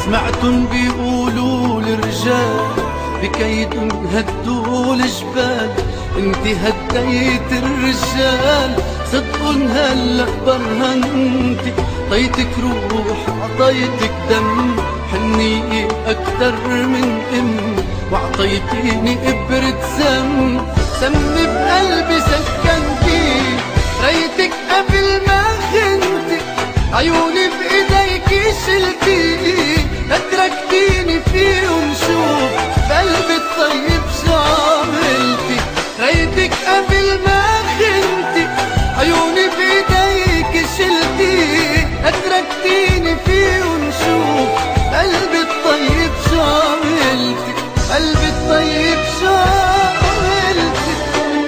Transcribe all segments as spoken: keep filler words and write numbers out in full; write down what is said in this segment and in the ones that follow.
سمعتن بيقولوا الرجال بكيدن هدوا الجبال، انت هديت الرجال صدقن هلا برهنتي. طيتك روح عطيتك دم، حنية أكتر من أم، وعطيتيني إبرة سم. سم بقلبي سكنتي، ريتك قبل ما خنتي، عيوني بإيديكي شلتي، اتركتيني فيهم شوف بقلبي الطيب شو عملتي. ريتك قبل ما خنتي، عيوني بإيديكي شلتي، اتركتيني فيهم شوف قلبي الطيب شو عملتي. قلبي الطيب شو عملتي.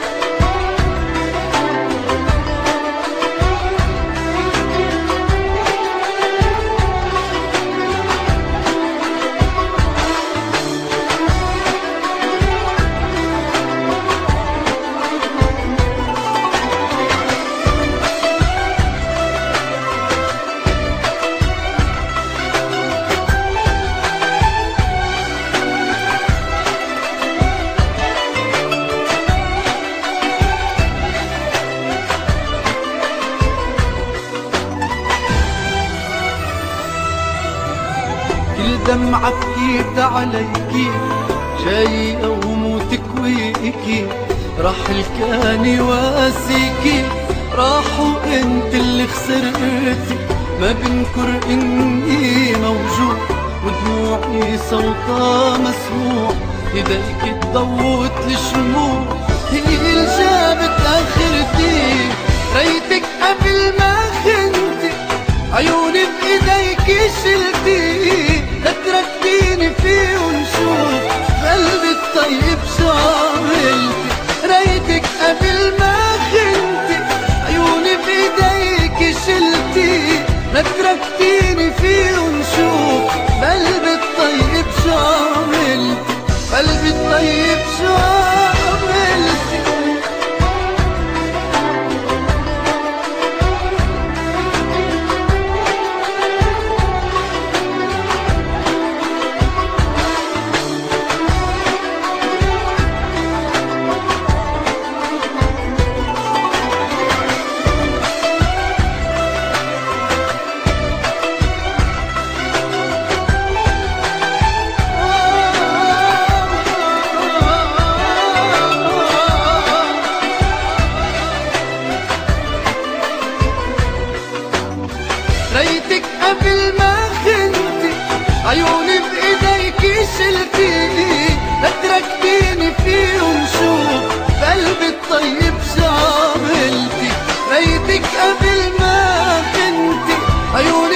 كل دمعة بكيت عليكي، جاي أموتك ويكي، راح الكاني واسيكي، راح وانت اللي خسرتي. ما بنكر اني موجود ودموعي صوتها مسموع، ايديك تضوت الشموع هي اللي جابت اخرتي. ريتك قبل ما خنتي، عيوني بايديكي شلتي، اتركتيني فيهم شوف قلبي الطيب شو عملتي. ريتك قبل ما خنتي، عيوني بايديكي شلتي، اتركتيني فيهم شوف قلبي الطيب شو عملتي. قلبي الطيب شو عملتي. ريتك قبل ما خنتي، عيوني بايديكي شلتي، اتركتيني فيهم شوف قلبي الطيب شو عملتي. ريتك قبل ما خنتي، عيوني